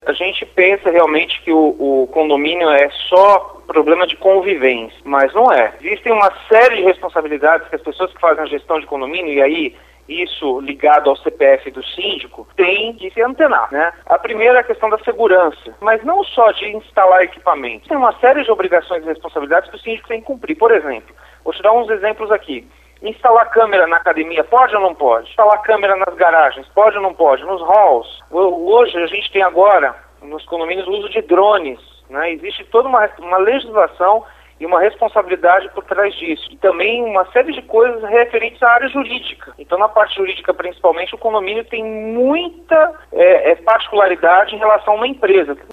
A gente pensa realmente que o condomínio é só problema de convivência, mas não é. Existem uma série de responsabilidades que as pessoas que fazem a gestão de condomínio, e aí isso ligado ao CPF do síndico, tem que se antenar, né? A primeira é a questão da segurança, mas não só de instalar equipamentos. Tem uma série de obrigações e responsabilidades que o síndico tem que cumprir. Por exemplo, vou te dar uns exemplos aqui. Instalar câmera na academia, pode ou não pode? Instalar câmera nas garagens, pode ou não pode? Nos halls. Hoje a gente tem agora, nos condomínios, o uso de drones, né? Existe toda uma legislação e uma responsabilidade por trás disso. E também uma série de coisas referentes à área jurídica. Então, na parte jurídica, principalmente, o condomínio tem muita particularidade em relação a uma empresa.